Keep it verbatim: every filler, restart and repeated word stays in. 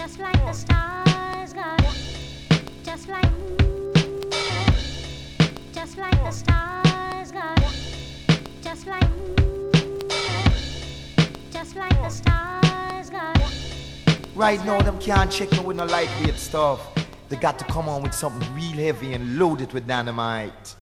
just like the stars, God, just like, just like the stars, God, just like, just like the stars, God. Right now, them can't check me with no lightweight stuff. They got to come on with something real heavy and load it with dynamite.